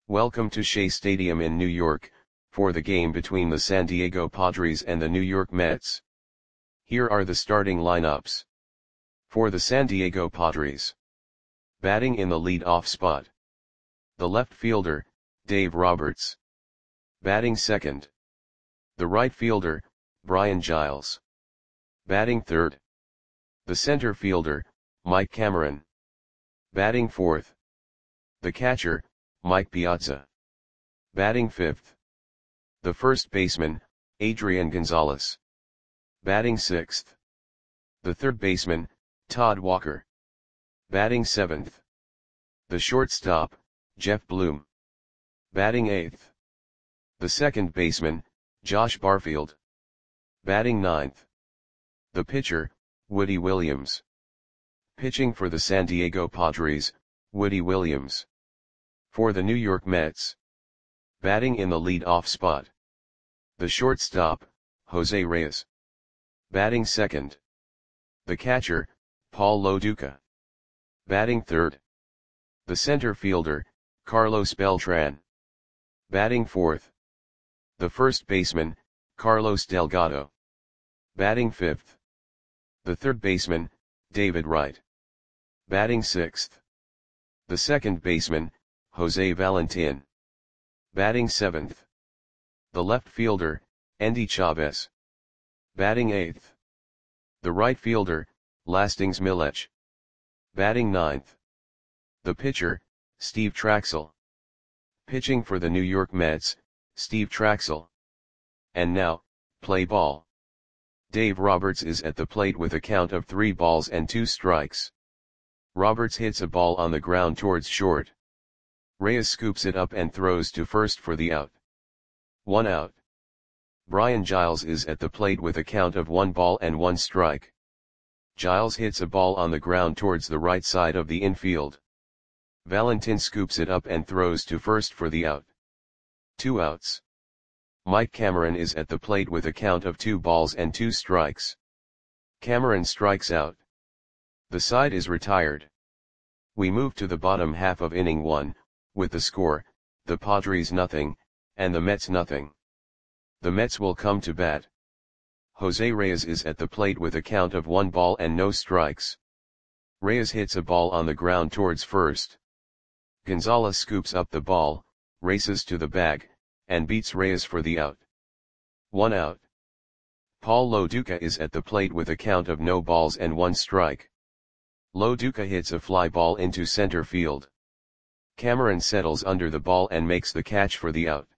Welcome to Shea Stadium in New York, for the game between the San Diego Padres and the New York Mets. Here are the starting lineups. For the San Diego Padres. Batting in the lead-off spot. The left fielder, Dave Roberts. Batting second. The right fielder, Brian Giles. Batting third. The center fielder, Mike Cameron. Batting fourth. The catcher, Mike Piazza. Batting fifth. The first baseman, Adrian Gonzalez. Batting sixth. The third baseman, Todd Walker. Batting seventh. The shortstop, Jeff Bloom. Batting eighth. The second baseman, Josh Barfield. Batting ninth. The pitcher, Woody Williams. Pitching for the San Diego Padres, Woody Williams. For the New York Mets. Batting in the lead-off spot. The shortstop, Jose Reyes. Batting second. The catcher, Paul Lo Duca. Batting third. The center fielder, Carlos Beltran. Batting fourth. The first baseman, Carlos Delgado. Batting fifth. The third baseman, David Wright. Batting sixth. The second baseman, Jose Valentin. Batting seventh. The left fielder, Endy Chavez. Batting eighth. The right fielder, Lastings Milech. Batting ninth. The pitcher, Steve Traxel. Pitching for the New York Mets, Steve Traxel. And now, play ball. Dave Roberts is at the plate with a count of 3 balls and 2 strikes. Roberts hits a ball on the ground towards short. Reyes scoops it up and throws to first for the out. 1 out. Brian Giles is at the plate with a count of 1 ball and 1 strike. Giles hits a ball on the ground towards the right side of the infield. Valentin scoops it up and throws to first for the out. 2 outs. Mike Cameron is at the plate with a count of 2 balls and 2 strikes. Cameron strikes out. The side is retired. We move to the bottom half of inning 1, with the score, the Padres nothing, and the Mets nothing. The Mets will come to bat. Jose Reyes is at the plate with a count of 1 ball and no strikes. Reyes hits a ball on the ground towards first. Gonzalez scoops up the ball, races to the bag, and beats Reyes for the out. 1 out. Paul Lo Duca is at the plate with a count of no balls and 1 strike. Lo Duca hits a fly ball into center field. Cameron settles under the ball and makes the catch for the out.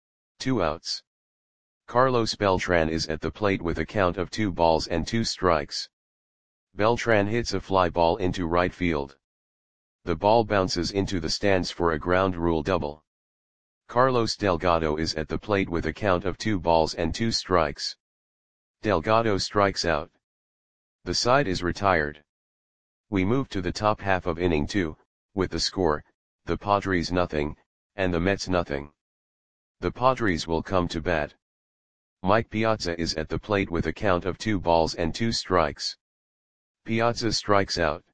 2 outs. Carlos Beltran is at the plate with a count of 2 balls and 2 strikes. Beltran hits a fly ball into right field. The ball bounces into the stands for a ground rule double. Carlos Delgado is at the plate with a count of 2 balls and 2 strikes. Delgado strikes out. The side is retired. We move to the top half of inning 2, with the score, the Padres nothing, and the Mets nothing. The Padres will come to bat. Mike Piazza is at the plate with a count of 2 balls and 2 strikes. Piazza strikes out.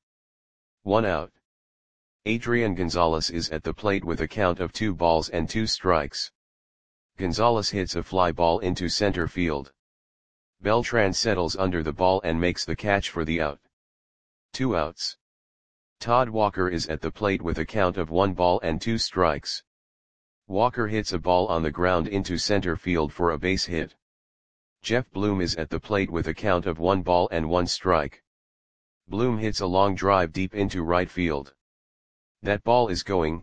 1 out. Adrian Gonzalez is at the plate with a count of 2 balls and 2 strikes. Gonzalez hits a fly ball into center field. Beltran settles under the ball and makes the catch for the out. 2 outs. Todd Walker is at the plate with a count of 1 ball and 2 strikes. Walker hits a ball on the ground into center field for a base hit. Jeff Bloom is at the plate with a count of 1 ball and 1 strike. Bloom hits a long drive deep into right field. That ball is gone.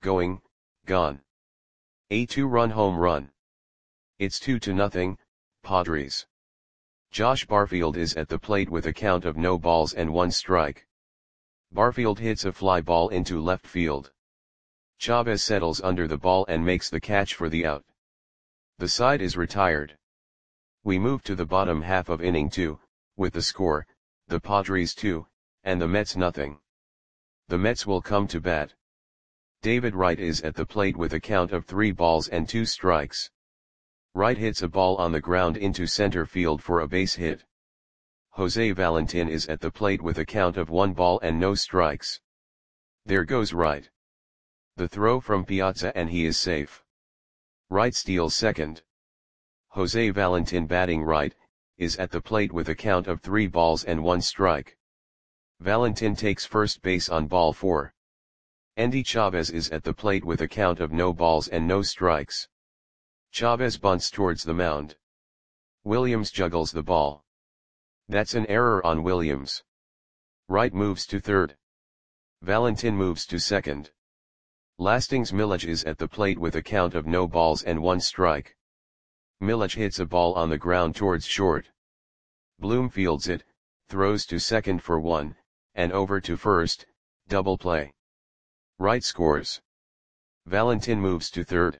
A 2-run home run. It's 2-0, Padres. Josh Barfield is at the plate with a count of no balls and 1 strike. Barfield hits a fly ball into left field. Chavez settles under the ball and makes the catch for the out. The side is retired. We move to the bottom half of inning 2, with the score, the Padres 2, and the Mets nothing. The Mets will come to bat. David Wright is at the plate with a count of 3 balls and 2 strikes. Wright hits a ball on the ground into center field for a base hit. Jose Valentin is at the plate with a count of 1 ball and no strikes. There goes Wright. The throw from Piazza and he is safe. Wright steals second. Jose Valentin batting right, is at the plate with a count of 3 balls and 1 strike. Valentin takes first base on ball 4. Endy Chavez is at the plate with a count of no balls and no strikes. Chavez bunts towards the mound. Williams juggles the ball. That's an error on Williams. Wright moves to third. Valentin moves to second. Lastings Milic is at the plate with a count of no balls and 1 strike. Milic hits a ball on the ground towards short. Bloom fields it, throws to second for 1, and over to first, double play. Wright scores. Valentin moves to third.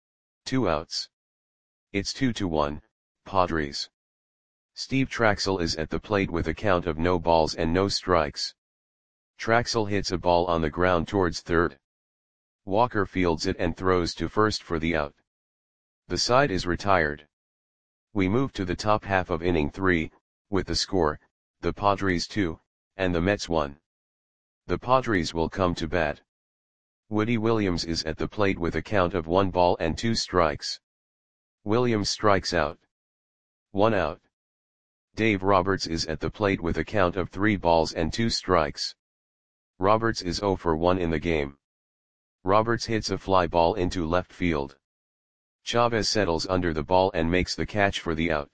2 outs. It's 2-1, Padres. Steve Traxel is at the plate with a count of no balls and no strikes. Traxel hits a ball on the ground towards third. Walker fields it and throws to first for the out. The side is retired. We move to the top half of inning 3, with the score, the Padres 2, and the Mets 1. The Padres will come to bat. Woody Williams is at the plate with a count of 1 ball and 2 strikes. Williams strikes out. 1 out. Dave Roberts is at the plate with a count of 3 balls and 2 strikes. Roberts is 0 for 1 in the game. Roberts hits a fly ball into left field. Chavez settles under the ball and makes the catch for the out.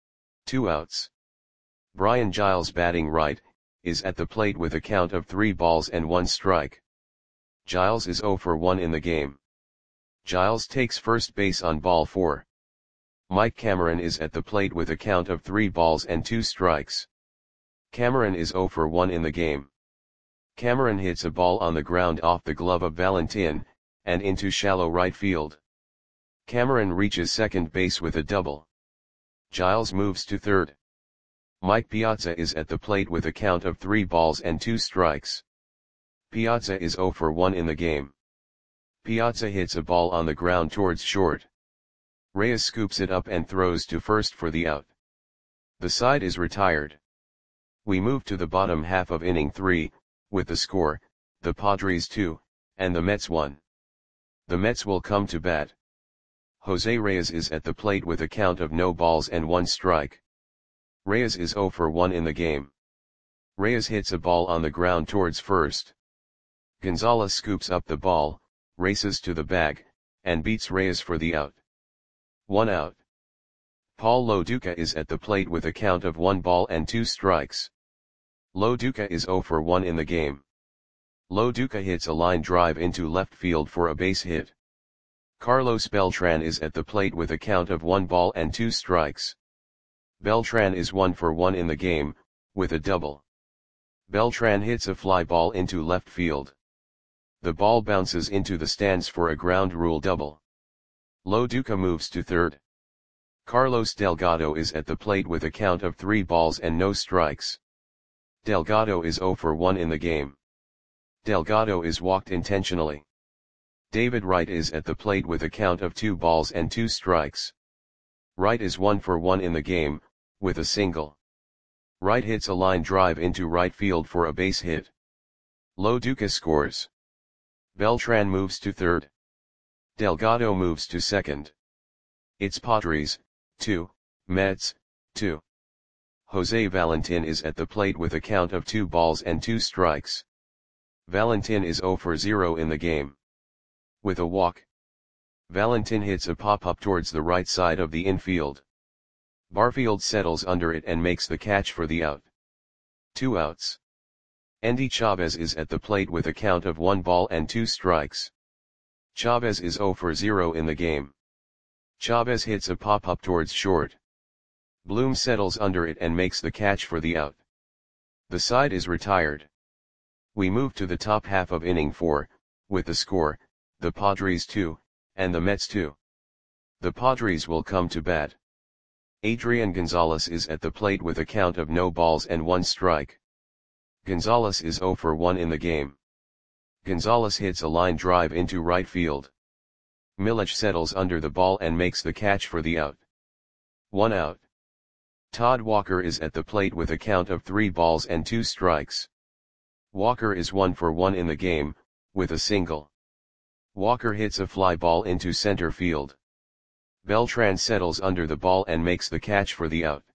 2 outs. Brian Giles batting right, is at the plate with a count of 3 balls and 1 strike. Giles is 0 for 1 in the game. Giles takes first base on ball 4. Mike Cameron is at the plate with a count of 3 balls and 2 strikes. Cameron is 0 for 1 in the game. Cameron hits a ball on the ground off the glove of Valentin, and into shallow right field. Cameron reaches second base with a double. Giles moves to third. Mike Piazza is at the plate with a count of 3 balls and 2 strikes. Piazza is 0 for 1 in the game. Piazza hits a ball on the ground towards short. Reyes scoops it up and throws to first for the out. The side is retired. We move to the bottom half of inning 3, with the score, the Padres 2, and the Mets 1. The Mets will come to bat. Jose Reyes is at the plate with a count of no balls and 1 strike. Reyes is 0 for 1 in the game. Reyes hits a ball on the ground towards first. Gonzalez scoops up the ball, races to the bag, and beats Reyes for the out. 1 out. Paul Lo Duca is at the plate with a count of 1 ball and 2 strikes. Lo Duca is 0 for 1 in the game. Lo Duca hits a line drive into left field for a base hit. Carlos Beltran is at the plate with a count of 1 ball and 2 strikes. Beltran is 1 for 1 in the game, with a double. Beltran hits a fly ball into left field. The ball bounces into the stands for a ground rule double. Lo Duca moves to third. Carlos Delgado is at the plate with a count of 3 balls and no strikes. Delgado is 0 for 1 in the game. Delgado is walked intentionally. David Wright is at the plate with a count of 2 balls and 2 strikes. Wright is 1 for 1 in the game, with a single. Wright hits a line drive into right field for a base hit. Lo Duca scores. Beltran moves to third. Delgado moves to second. It's Padres, 2, Mets, 2. Jose Valentin is at the plate with a count of 2 balls and 2 strikes. Valentin is 0 for 0 in the game. With a walk. Valentin hits a pop-up towards the right side of the infield. Barfield settles under it and makes the catch for the out. 2 outs. Endy Chavez is at the plate with a count of 1 ball and 2 strikes. Chavez is 0 for 0 in the game. Chavez hits a pop-up towards short. Bloom settles under it and makes the catch for the out. The side is retired. We move to the top half of inning 4, with the score, the Padres 2, and the Mets 2. The Padres will come to bat. Adrian Gonzalez is at the plate with a count of no balls and 1 strike. Gonzalez is 0 for 1 in the game. Gonzalez hits a line drive into right field. Milic settles under the ball and makes the catch for the out. 1 out. Todd Walker is at the plate with a count of 3 balls and 2 strikes. Walker is 1 for 1 in the game, with a single. Walker hits a fly ball into center field. Beltran settles under the ball and makes the catch for the out.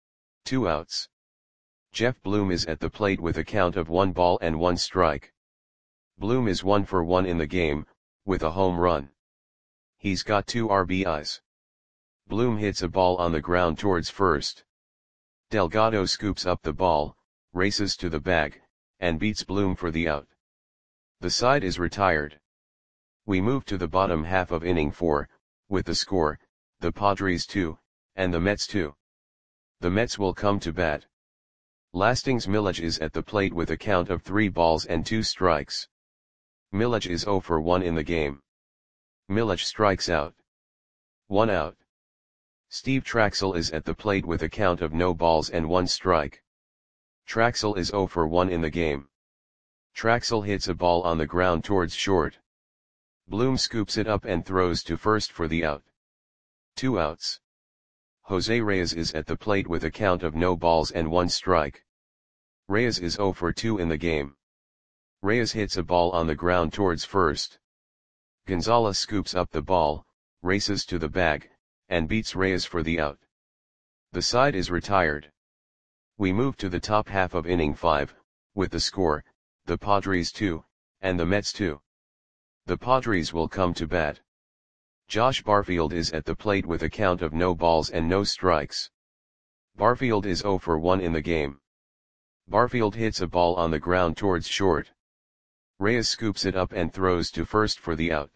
2 outs. Jeff Bloom is at the plate with a count of 1 ball and 1 strike. Bloom is 1 for 1 in the game, with a home run. He's got 2 RBIs. Bloom hits a ball on the ground towards first. Delgado scoops up the ball, races to the bag, and beats Bloom for the out. The side is retired. We move to the bottom half of inning 4, with the score, the Padres 2, and the Mets 2. The Mets will come to bat. Lastings Milledge is at the plate with a count of 3 balls and 2 strikes. Milledge is 0 for 1 in the game. Milledge strikes out. 1 out. Steve Traxel is at the plate with a count of no balls and 1 strike. Traxel is 0 for 1 in the game. Traxel hits a ball on the ground towards short. Bloom scoops it up and throws to first for the out. 2 outs. Jose Reyes is at the plate with a count of no balls and 1 strike. Reyes is 0 for 2 in the game. Reyes hits a ball on the ground towards first. Gonzalez scoops up the ball, races to the bag, and beats Reyes for the out. The side is retired. We move to the top half of inning 5, with the score, the Padres 2, and the Mets 2. The Padres will come to bat. Josh Barfield is at the plate with a count of no balls and no strikes. Barfield is 0 for 1 in the game. Barfield hits a ball on the ground towards short. Reyes scoops it up and throws to first for the out.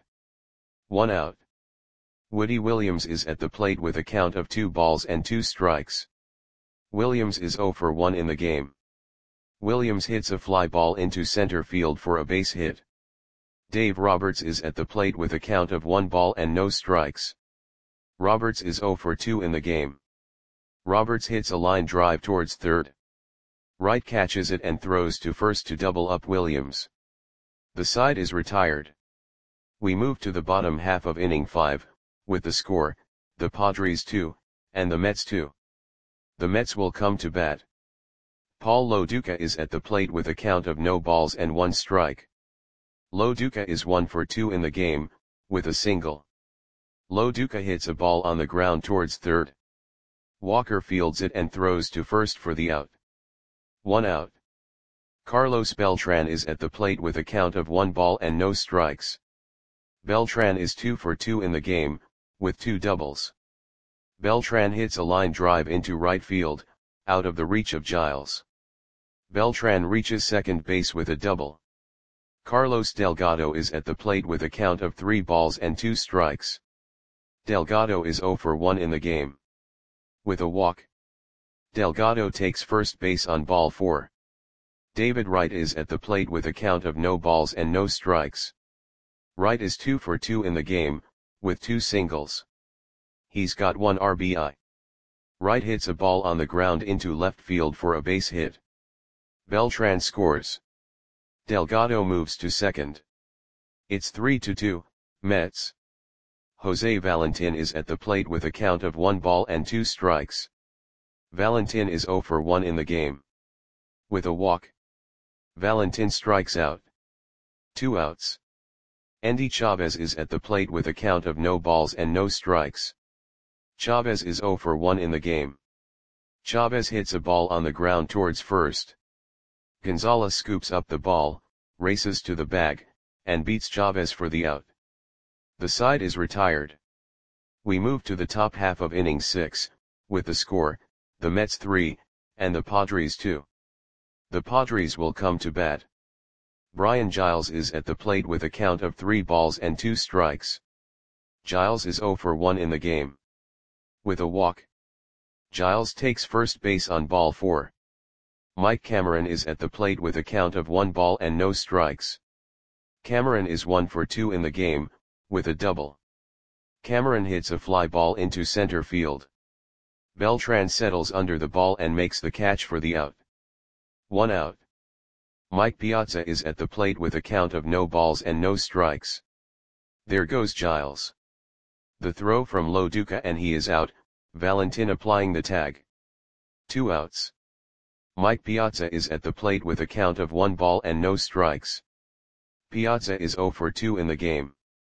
1 out. Woody Williams is at the plate with a count of 2 balls and 2 strikes. Williams is 0 for 1 in the game. Williams hits a fly ball into center field for a base hit. Dave Roberts is at the plate with a count of 1 ball and no strikes. Roberts is 0 for 2 in the game. Roberts hits a line drive towards third. Wright catches it and throws to first to double up Williams. The side is retired. We move to the bottom half of inning 5, with the score, the Padres 2, and the Mets 2. The Mets will come to bat. Paul Lo Duca is at the plate with a count of no balls and 1 strike. Lo Duca is 1 for 2 in the game, with a single. Lo Duca hits a ball on the ground towards third. Walker fields it and throws to first for the out. 1 out. Carlos Beltran is at the plate with a count of 1 ball and no strikes. Beltran is 2 for 2 in the game, with 2 doubles. Beltran hits a line drive into right field, out of the reach of Giles. Beltran reaches second base with a double. Carlos Delgado is at the plate with a count of 3 balls and 2 strikes. Delgado is 0 for 1 in the game. With a walk. Delgado takes first base on ball 4. David Wright is at the plate with a count of no balls and no strikes. Wright is 2 for 2 in the game, with 2 singles. He's got 1 RBI. Wright hits a ball on the ground into left field for a base hit. Beltran scores. Delgado moves to second. It's 3-2, Mets. Jose Valentin is at the plate with a count of 1 ball and 2 strikes. Valentin is 0 for 1 in the game. With a walk. Valentin strikes out. 2 outs. Endy Chavez is at the plate with a count of no balls and no strikes. Chavez is 0 for 1 in the game. Chavez hits a ball on the ground towards first. Gonzalez scoops up the ball, races to the bag, and beats Chavez for the out. The side is retired. We move to the top half of inning 6, with the score, the Mets 3, and the Padres 2. The Padres will come to bat. Brian Giles is at the plate with a count of 3 balls and 2 strikes. Giles is 0 for 1 in the game. With a walk. Giles takes first base on ball 4. Mike Cameron is at the plate with a count of 1 ball and no strikes. Cameron is 1 for 2 in the game, with a double. Cameron hits a fly ball into center field. Beltran settles under the ball and makes the catch for the out. 1 out. Mike Piazza is at the plate with a count of no balls and no strikes. There goes Giles. The throw from Lo Duca and he is out, Valentin applying the tag. 2 outs. Mike Piazza is at the plate with a count of 1 ball and no strikes. Piazza is 0 for 2 in the game.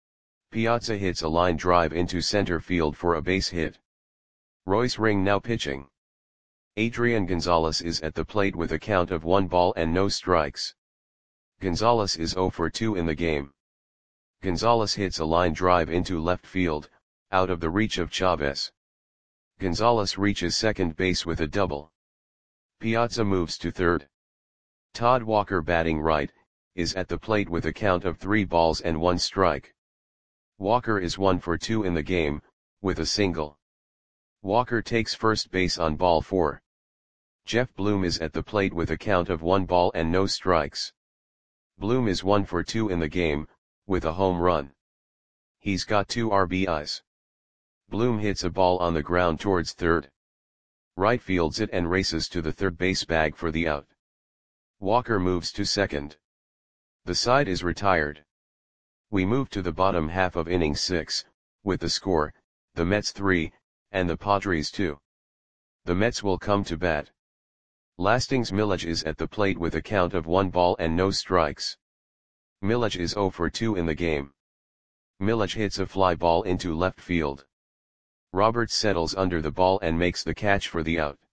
Piazza hits a line drive into center field for a base hit. Royce Ring now pitching. Adrian Gonzalez is at the plate with a count of 1 ball and no strikes. Gonzalez is 0 for 2 in the game. Gonzalez hits a line drive into left field, out of the reach of Chavez. Gonzalez reaches second base with a double. Piazza moves to third. Todd Walker batting right, is at the plate with a count of 3 balls and 1 strike. Walker is 1 for 2 in the game, with a single. Walker takes first base on ball 4. Jeff Bloom is at the plate with a count of 1 ball and no strikes. Bloom is 1 for 2 in the game, with a home run. He's got 2 RBIs. Bloom hits a ball on the ground towards third. Right fields it and races to the third base bag for the out. Walker moves to second. The side is retired. We move to the bottom half of inning 6, with the score, the Mets 3, and the Padres 2. The Mets will come to bat. Lastings Milledge is at the plate with a count of 1 ball and no strikes. Milledge is 0 for 2 in the game. Milledge hits a fly ball into left field. Roberts settles under the ball and makes the catch for the out.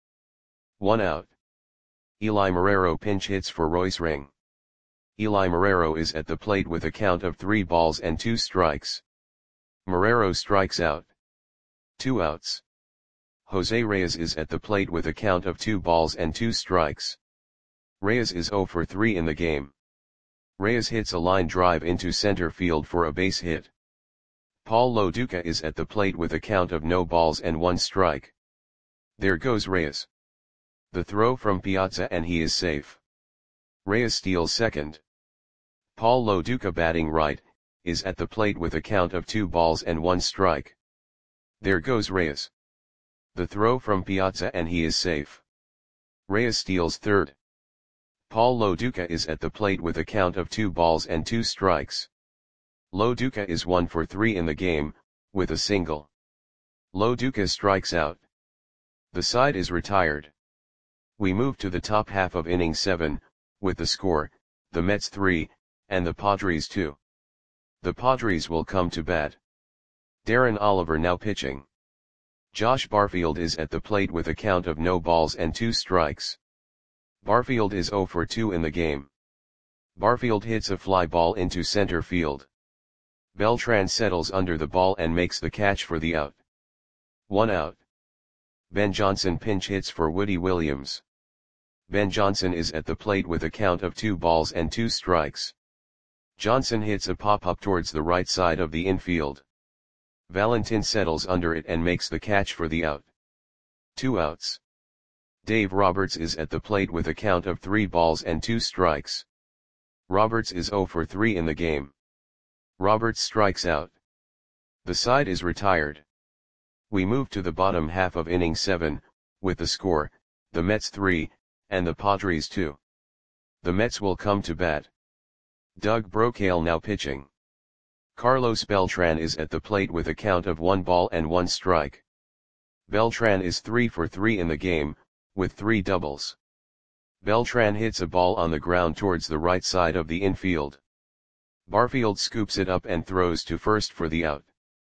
1 out. Eli Marrero pinch hits for Royce Ring. Eli Marrero is at the plate with a count of 3 balls and 2 strikes. Marrero strikes out. 2 outs. Jose Reyes is at the plate with a count of 2 balls and 2 strikes. Reyes is 0 for 3 in the game. Reyes hits a line drive into center field for a base hit. Paul Lo Duca is at the plate with a count of no balls and 1 strike. There goes Reyes. The throw from Piazza and he is safe. Reyes steals second. Paul Lo Duca batting right, is at the plate with a count of 2 balls and 1 strike. There goes Reyes. The throw from Piazza and he is safe. Reyes steals third. Paul Lo Duca is at the plate with a count of 2 balls and 2 strikes. Lo Duca is 1 for 3 in the game, with a single. Lo Duca strikes out. The side is retired. We move to the top half of inning 7, with the score, the Mets 3, and the Padres 2. The Padres will come to bat. Darren Oliver now pitching. Josh Barfield is at the plate with a count of no balls and 2 strikes. Barfield is 0 for 2 in the game. Barfield hits a fly ball into center field. Beltran settles under the ball and makes the catch for the out. 1 out. Ben Johnson pinch hits for Woody Williams. Ben Johnson is at the plate with a count of 2 balls and 2 strikes. Johnson hits a pop-up towards the right side of the infield. Valentin settles under it and makes the catch for the out. 2 outs. Dave Roberts is at the plate with a count of 3 balls and 2 strikes. Roberts is 0 for 3 in the game. Roberts strikes out. The side is retired. We move to the bottom half of inning 7, with the score, the Mets 3, and the Padres 2. The Mets will come to bat. Doug Brocail now pitching. Carlos Beltran is at the plate with a count of 1 ball and 1 strike. Beltran is 3 for 3 in the game, with 3 doubles. Beltran hits a ball on the ground towards the right side of the infield. Barfield scoops it up and throws to first for the out.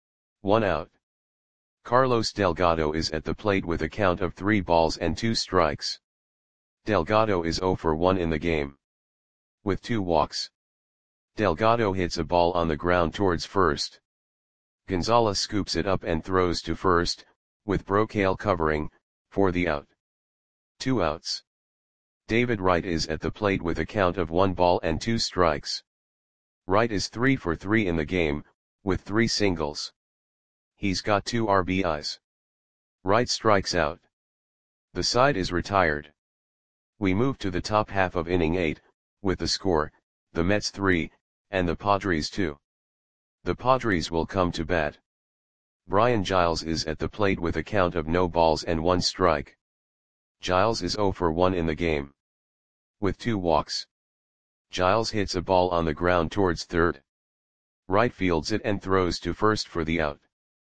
1 out. Carlos Delgado is at the plate with a count of 3 balls and 2 strikes. Delgado is 0 for 1 in the game. With 2 walks. Delgado hits a ball on the ground towards first. Gonzalez scoops it up and throws to first, with Brocail covering, for the out. 2 outs. David Wright is at the plate with a count of 1 ball and 2 strikes. Wright is 3 for 3 in the game, with 3 singles. He's got 2 RBIs. Wright strikes out. The side is retired. We move to the top half of inning 8, with the score, the Mets 3, and the Padres 2. The Padres will come to bat. Brian Giles is at the plate with a count of no balls and 1 strike. Giles is 0 for 1 in the game. With 2 walks. Giles hits a ball on the ground towards third. Right fields it and throws to first for the out.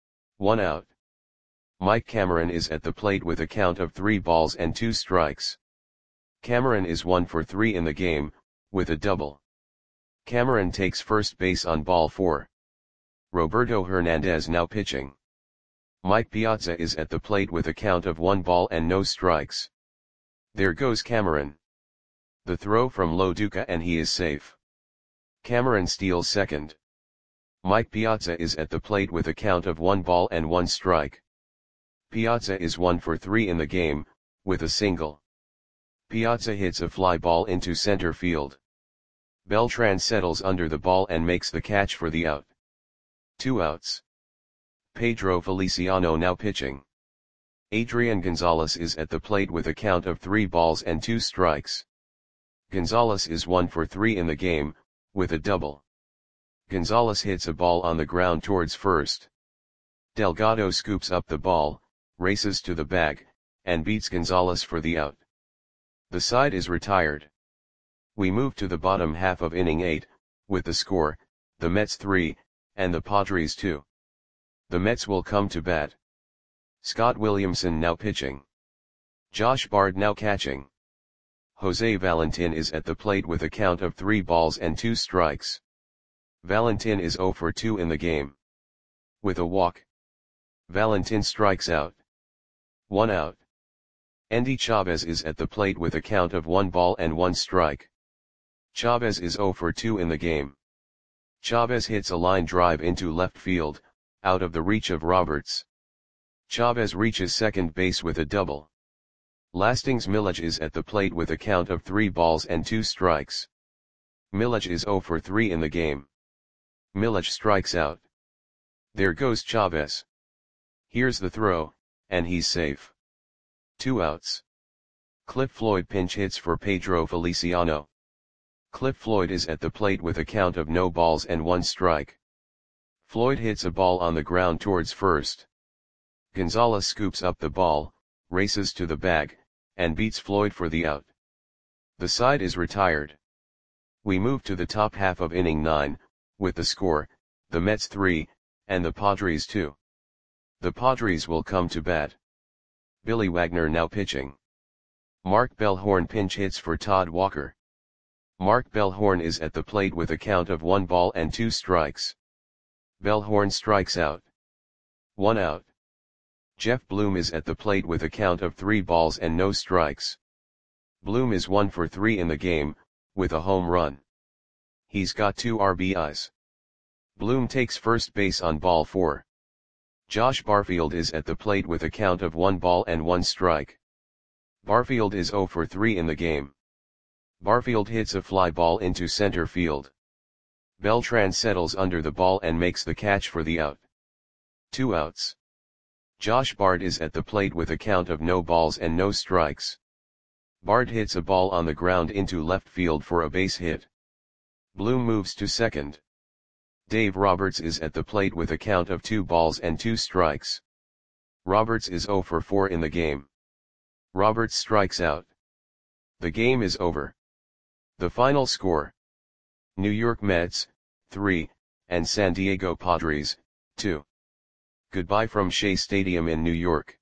1 out. Mike Cameron is at the plate with a count of 3 balls and 2 strikes. Cameron is 1 for 3 in the game, with a double. Cameron takes first base on ball 4. Roberto Hernandez now pitching. Mike Piazza is at the plate with a count of 1 ball and no strikes. There goes Cameron. The throw from Lo Duca and he is safe. Cameron steals second. Mike Piazza is at the plate with a count of 1 ball and 1 strike. Piazza is 1 for 3 in the game, with a single. Piazza hits a fly ball into center field. Beltran settles under the ball and makes the catch for the out. 2 outs. Pedro Feliciano now pitching. Adrian Gonzalez is at the plate with a count of 3 balls and 2 strikes. Gonzalez is 1 for 3 in the game, with a double. Gonzalez hits a ball on the ground towards first. Delgado scoops up the ball, races to the bag, and beats Gonzalez for the out. The side is retired. We move to the bottom half of inning 8, with the score, the Mets 3, and the Padres 2. The Mets will come to bat. Scott Williamson now pitching. Josh Bard now catching. Jose Valentin is at the plate with a count of 3 balls and 2 strikes. Valentin is 0 for 2 in the game. With a walk. Valentin strikes out. 1 out. Endy Chavez is at the plate with a count of 1 ball and 1 strike. Chavez is 0 for 2 in the game. Chavez hits a line drive into left field, out of the reach of Roberts. Chavez reaches second base with a double. Lastings Milledge is at the plate with a count of 3 balls and 2 strikes. Milledge is 0 for 3 in the game. Milledge strikes out. There goes Chavez. Here's the throw, and he's safe. 2 outs. Cliff Floyd pinch hits for Pedro Feliciano. Cliff Floyd is at the plate with a count of no balls and 1 strike. Floyd hits a ball on the ground towards first. Gonzalez scoops up the ball, races to the bag, and beats Floyd for the out. The side is retired. We move to the top half of inning 9, with the score, the Mets 3, and the Padres 2. The Padres will come to bat. Billy Wagner now pitching. Mark Bellhorn pinch hits for Todd Walker. Mark Bellhorn is at the plate with a count of 1 ball and 2 strikes. Bellhorn strikes out. 1 out. Jeff Bloom is at the plate with a count of 3 balls and no strikes. Bloom is 1 for 3 in the game, with a home run. He's got 2 RBIs. Bloom takes first base on ball 4. Josh Barfield is at the plate with a count of 1 ball and 1 strike. Barfield is 0 for 3 in the game. Barfield hits a fly ball into center field. Beltran settles under the ball and makes the catch for the out. 2 outs. Josh Bard is at the plate with a count of no balls and no strikes. Bard hits a ball on the ground into left field for a base hit. Bloom moves to second. Dave Roberts is at the plate with a count of 2 balls and 2 strikes. Roberts is 0 for 4 in the game. Roberts strikes out. The game is over. The final score: New York Mets, 3, and San Diego Padres, 2. Goodbye from Shea Stadium in New York.